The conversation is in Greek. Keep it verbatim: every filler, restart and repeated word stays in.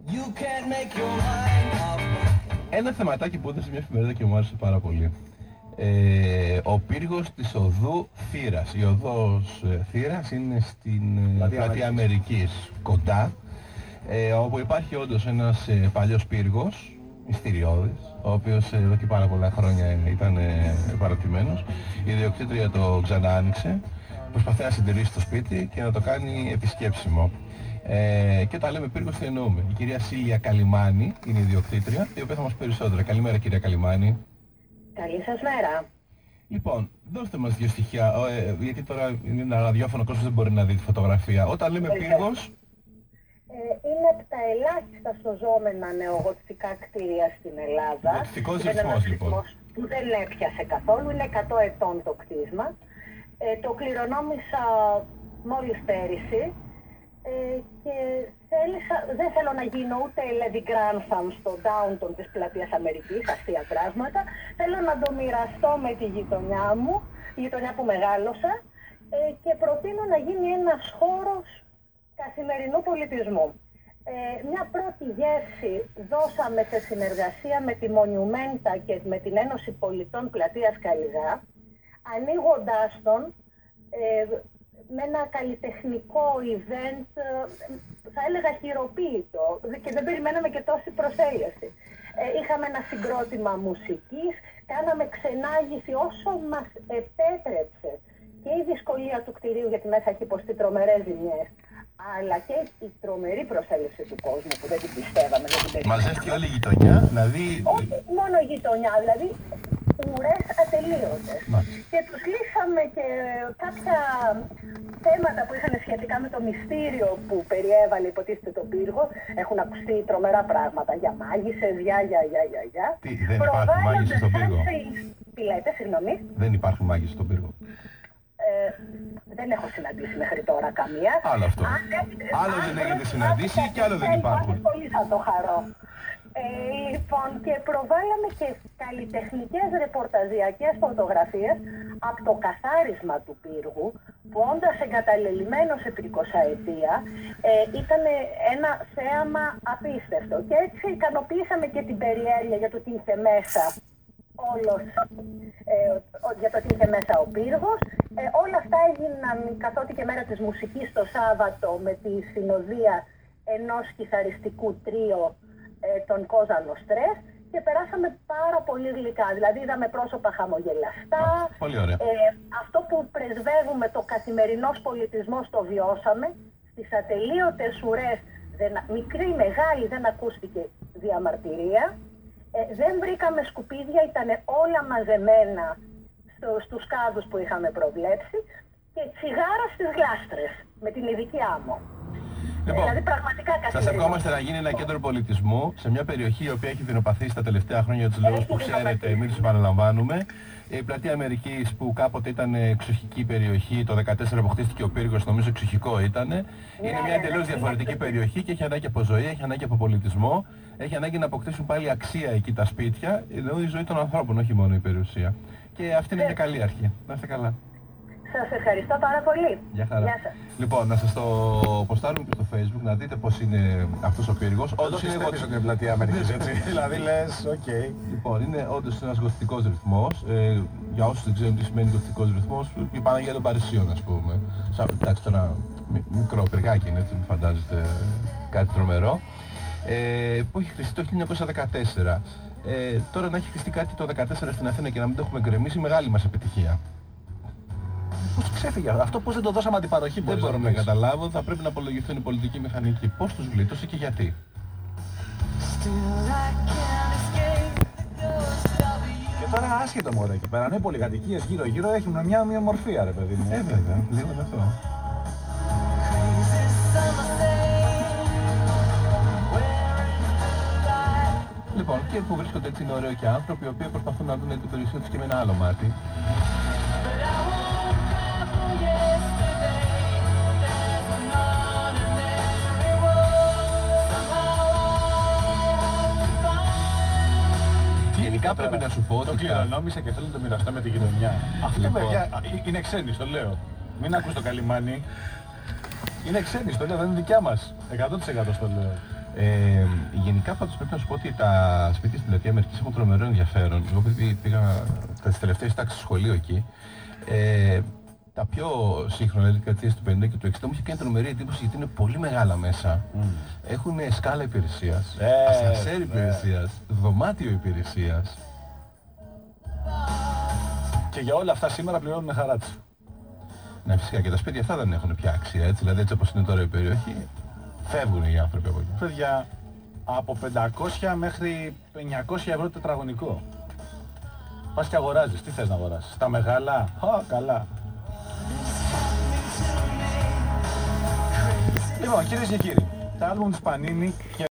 Ένα θεματάκι που έδωσε μια εφημερίδα και μου άρεσε πάρα πολύ. Ε, ο πύργος της οδού Θήρας. Η οδός ε, Θήρας είναι στην ε, πλατεία Αμερικής κοντά, ε, όπου υπάρχει όντως ένας ε, παλιός πύργος, μυστηριώδης, ο οποίος ε, εδώ και πάρα πολλά χρόνια ήταν ε, παρατημένος. Η ιδιοκτήτρια το ξανά άνοιξε, προσπαθεί να συντηρήσει το σπίτι και να το κάνει επισκέψιμο. Ε, και όταν λέμε πύργος τι εννοούμε? Η κυρία Σίλια Καλιμάνη είναι η ιδιοκτήτρια, η οποία θα μας πει περισσότερα. Καλημέρα κυρία Καλιμάνη. Καλή σας μέρα. Λοιπόν, δώστε μας δύο στοιχεία, ε, γιατί τώρα είναι ένα ραδιόφωνο, κόσμος δεν μπορεί να δει τη φωτογραφία. Όταν λέμε πύργος... Ε, είναι από τα ελάχιστα σωζόμενα νεογοτικά κτίρια στην Ελλάδα. Γοτιστικός ρυθμός λοιπόν. Που δεν έπιασε καθόλου, είναι εκατό ετών το κτίσμα. Ε, το κληρονόμησα μόλις πέρυσι. Ε, και θέλησα, δεν θέλω να γίνω ούτε Lady Grantham στο downtown της πλατείας Αμερικής, αστεία πράγματα. Θέλω να το μοιραστώ με τη γειτονιά μου, η γειτονιά που μεγάλωσα, ε, και προτείνω να γίνει ένας χώρος καθημερινού πολιτισμού. Ε, μια πρώτη γεύση δώσαμε σε συνεργασία με τη Monumenta και με την Ένωση Πολιτών Πλατείας Καλλιγά, ανοίγοντάς τον ε, με ένα καλλιτεχνικό event, θα έλεγα χειροποίητο, και δεν περιμέναμε και τόση προσέλευση. Ε, είχαμε ένα συγκρότημα μουσικής, κάναμε ξενάγηση όσο μας επέτρεψε και η δυσκολία του κτηρίου, γιατί μέσα έχει υποστεί τρομερές ζημιές, αλλά και η τρομερή προσέλευση του κόσμου που δεν την πιστεύαμε. Δεν την περιμέναμε. Μαζεύτηκε όλη η γειτονιά, δηλαδή... Όχι μόνο η γειτονιά, δηλαδή ουρές ατελείωτες. Και τους λύσαμε και κάποια θέματα που είχαν σχετικά με το μυστήριο που περιέβαλε υποτίθεται το πύργο. Έχουν ακουστεί τρομερά πράγματα για μάγισσες, για, για, για, για, για. Τι, δεν υπάρχουν μάγισσες στον πύργο? Τι λέτε, συγγνώμη? Δεν υπάρχουν μάγισσες στον πύργο. Ε, δεν έχω συναντήσει μέχρι τώρα καμία. Άλλο αυτό. Αν, άλλο αν δεν έχετε συναντήσει και άλλο δεν υπάρχουν. Πολύ θα το χαρώ. Ε, λοιπόν, και προβάλαμε και καλλιτεχνικές ρεπορταζιακές φωτογραφίες από το καθάρισμα του πύργου, που όντας εγκαταλελειμμένος επί εικοσαετία ε, ήταν ένα θέαμα απίστευτο. Και έτσι ικανοποίησαμε και την περιέργεια για το τι είχε μέσα όλος, ε, για το τι είχε μέσα ο πύργος. Ε, όλα αυτά έγιναν καθότι και μέρα της μουσικής το Σάββατο με τη συνοδεία ενός κιθαριστικού τρίο, τον Κόζα Νοστρές, και περάσαμε πάρα πολύ γλυκά. Δηλαδή είδαμε πρόσωπα χαμογελαστά. Πολύ ωραία. Ε, αυτό που πρεσβεύουμε, το καθημερινός πολιτισμός, το βιώσαμε. Στις ατελείωτες ουρές, δεν, μικρή μεγάλη, δεν ακούστηκε διαμαρτυρία. Ε, δεν βρήκαμε σκουπίδια, ήταν όλα μαζεμένα στο, στους κάδους που είχαμε προβλέψει, και τσιγάρα στις γλάστρες με την ειδική άμμο. Λοιπόν, δηλαδή, πραγματικά σας ευχόμαστε να γίνει ένα κέντρο πολιτισμού σε μια περιοχή η οποία έχει δεινοπαθήσει τα τελευταία χρόνια για τους λόγους που ξέρετε, μην τους επαναλαμβάνουμε. Η πλατεία Αμερικής, που κάποτε ήταν εξοχική περιοχή, το δεκατέσσερα που χτίστηκε ο πύργος, νομίζω εξοχικό ήταν. Είναι μια εντελώς διαφορετική περιοχή και έχει ανάγκη από ζωή, έχει ανάγκη από πολιτισμό, έχει ανάγκη να αποκτήσουν πάλι αξία εκεί τα σπίτια, εδώ η ζωή των ανθρώπων, όχι μόνο η περιουσία. Και αυτή είναι μια καλή αρχή. Να είστε καλά. Σας ευχαριστώ πάρα πολύ. Γεια χαρά. Γεια σας. Λοιπόν, να σας το ποστάρουμε και στο Facebook, να δείτε πώς είναι αυτός ο πύργος. Όντως είναι εγώ την πλατεία Αμερικής, έτσι. Δηλαδή λες, οκ. Okay. Λοιπόν, είναι όντως ένας γοτθικός ρυθμός. Ε, για όσους δεν ξέρουν τι σημαίνει γοτθικός ρυθμός, η Παναγία των Παρισίων, ας πούμε. Σαν, εντάξει, τώρα μικρό πυργάκι είναι, έτσι, μην φαντάζεστε κάτι τρομερό. Ε, που έχει χτιστεί το χίλια εννιακόσια δεκατέσσερα. Ε, τώρα να έχει χτιστεί κάτι το δεκατέσσερα στην Αθήνα και να μην το έχουμε γκρεμίσει, μεγάλη μας επιτυχία. Πώς ξέφυγε αυτό, πώς δεν το δώσαμε αντιπαροχή? Δεν μπορώ να, να καταλάβω, θα πρέπει να απολογηθούν οι πολιτικοί μηχανικοί. Πώς τους γλίτωσε και γιατί. Και τώρα άσχετο μωρέ εκεί πέρα, είναι πολυκατοικίες γύρω γύρω, έχουν μια ομοιομορφία ρε παιδί μου. Ε, βέβαια, λίγο είναι αυτό. Λοιπόν, και που βρίσκονται έτσι είναι ωραίοι και άνθρωποι, οι οποίοι προσπαθούν να δουν την περιουσία τους και με ένα άλλο μάτι. Γενικά πρέπει να σου πω ότι το κληρονόμησα και θέλω να το μοιραστώ με τη γειτονιά. Αυτό λοιπόν, παιδιά είναι ξένοι, το λέω. Μην ακούς το Καλιμάνι. Είναι ξένοι, το λέω, δεν είναι δικιά μας. εκατό τοις εκατό το λέω. Ε, γενικά πάντως πρέπει να σου πω ότι τα σπίτια στην πλατεία Αμερικής έχουν τρομερό ενδιαφέρον. Εγώ επειδή πήγα τις τελευταίες τάξεις στο σχολείο εκεί, ε, τα πιο σύγχρονα, δηλαδή δεκαετίες του πενήντα και του εξήντα, μου είχε κάνει τρομερή εντύπωση γιατί είναι πολύ μεγάλα μέσα. Mm. Έχουν σκάλα υπηρεσίας, ε, ασανσέρ υπηρεσίας, ε. δωμάτιο υπηρεσίας. Και για όλα αυτά σήμερα πληρώνουν χαρά τους. Ναι, φυσικά και τα σπίτια αυτά δεν έχουν πια αξία, έτσι, δηλαδή έτσι όπως είναι τώρα η περιοχή, φεύγουν οι άνθρωποι από εκεί. Παιδιά, από πεντακόσια μέχρι εννιακόσια ευρώ τετραγωνικό. Πας και αγοράζεις, τι θες να αγοράσεις, τα μεγάλα, α, καλά. Λοιπόν, κυρίες και κύριοι, τα άλμπουμ της Πανίνη